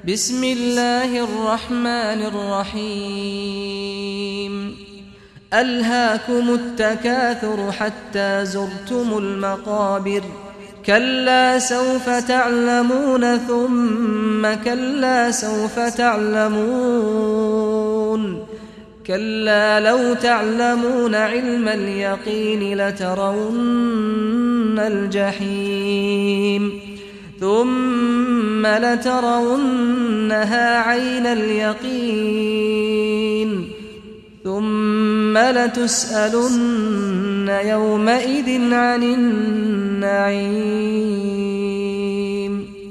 بسم الله الرحمن الرحيم ألهاكم التكاثر حتى زرتم المقابر كلا سوف تعلمون ثم كلا سوف تعلمون كلا لو تعلمون علم اليقين لترون الجحيم ثم لترونها عين اليقين ثم لتسألن يومئذ عن النعيم.